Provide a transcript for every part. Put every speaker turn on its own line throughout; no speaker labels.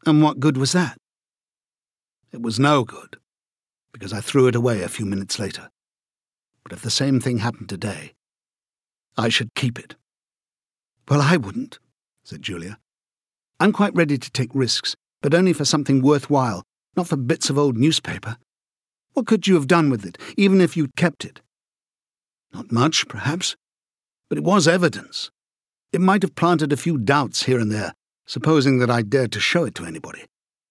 And what good was that? It was no good, because I threw it away a few minutes later. But if the same thing happened today, I should keep it. Well, I wouldn't, said Julia. I'm quite ready to take risks, but only for something worthwhile, not for bits of old newspaper. What could you have done with it, even if you'd kept it? Not much, perhaps, but it was evidence. It might have planted a few doubts here and there, supposing that I dared to show it to anybody.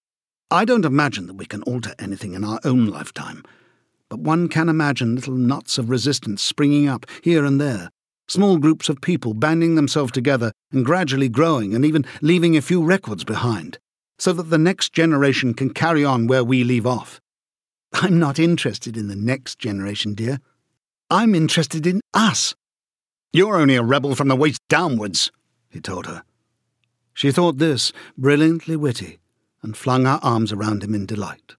I don't imagine that we can alter anything in our own lifetime, but one can imagine little knots of resistance springing up here and there, small groups of people banding themselves together and gradually growing and even leaving a few records behind, so that the next generation can carry on where we leave off. I'm not interested in the next generation, dear. I'm interested in us. You're only a rebel from the waist downwards, he told her. She thought this brilliantly witty, and flung her arms around him in delight.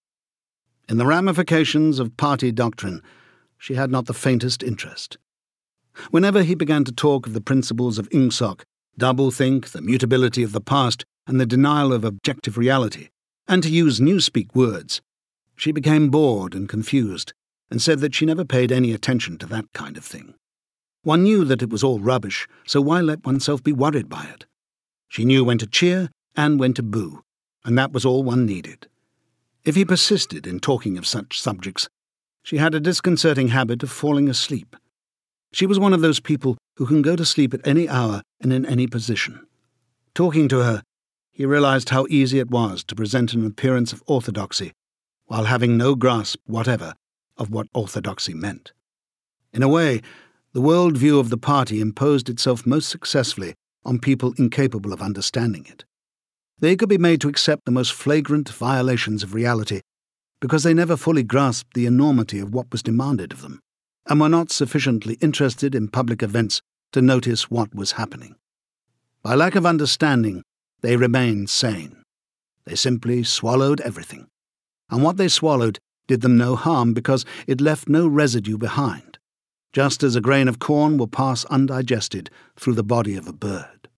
In the ramifications of party doctrine, she had not the faintest interest. Whenever he began to talk of the principles of Ingsoc, doublethink, the mutability of the past, and the denial of objective reality, and to use newspeak words, she became bored and confused, and said that she never paid any attention to that kind of thing. One knew that it was all rubbish, so why let oneself be worried by it? She knew when to cheer and when to boo, and that was all one needed. If he persisted in talking of such subjects, she had a disconcerting habit of falling asleep. She was one of those people who can go to sleep at any hour and in any position. Talking to her, he realized how easy it was to present an appearance of orthodoxy, while having no grasp whatever of what orthodoxy meant. In a way, the world view of the party imposed itself most successfully on people incapable of understanding it. They could be made to accept the most flagrant violations of reality because they never fully grasped the enormity of what was demanded of them, and were not sufficiently interested in public events to notice what was happening. By lack of understanding, they remained sane. They simply swallowed everything, and what they swallowed did them no harm because it left no residue behind, just as a grain of corn will pass undigested through the body of a bird.